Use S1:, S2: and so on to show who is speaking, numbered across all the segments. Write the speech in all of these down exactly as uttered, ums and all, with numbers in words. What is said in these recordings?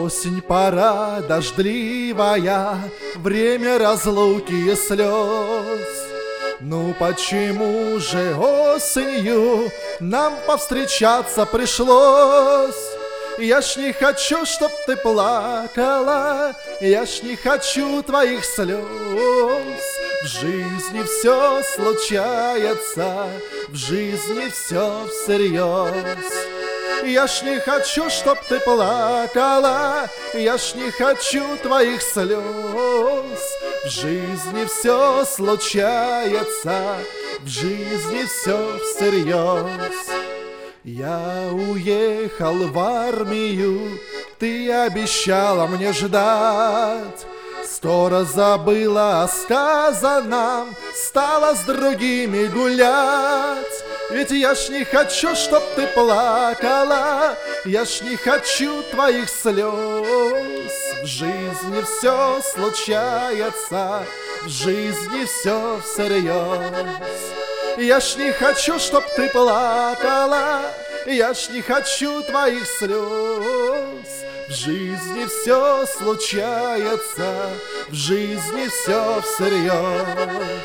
S1: Осень, пора дождливая, время разлуки и слез. Ну почему же осенью нам повстречаться пришлось? Я ж не хочу, чтоб ты плакала, я ж не хочу твоих слез. В жизни все случается, в жизни все всерьез. Я ж не хочу, чтоб ты плакала, я ж не хочу твоих слез. В жизни все случается, в жизни все всерьез. Я уехал в армию, ты обещала мне ждать. Сто раз забыла о сказанном, стала с другими гулять. Ведь я ж не хочу, чтоб ты плакала, я ж не хочу твоих слез. В жизни все случается, в жизни все всерьез. Я ж не хочу, чтоб ты плакала, я ж не хочу твоих слез. В жизни все случается, в жизни все всерьез.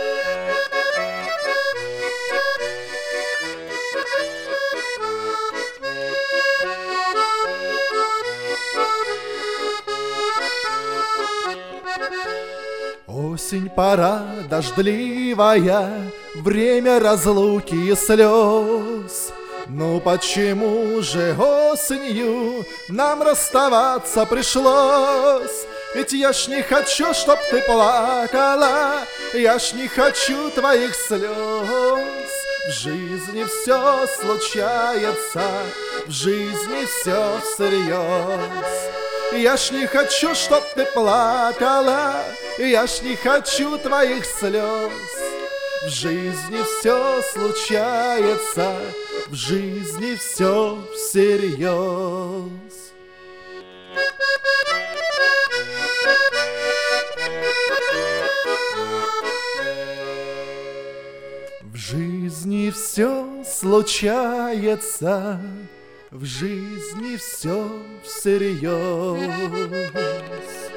S1: Осень, пора дождливая, время разлуки и слез. Ну почему же осенью нам расставаться пришлось? Ведь я ж не хочу, чтоб ты плакала, я ж не хочу твоих слез. В жизни все случается, в жизни все всерьез. Я ж не хочу, чтоб ты плакала, я ж не хочу твоих слез. В жизни все случается, в жизни все всерьез. В жизни все случается, в жизни все всерьез.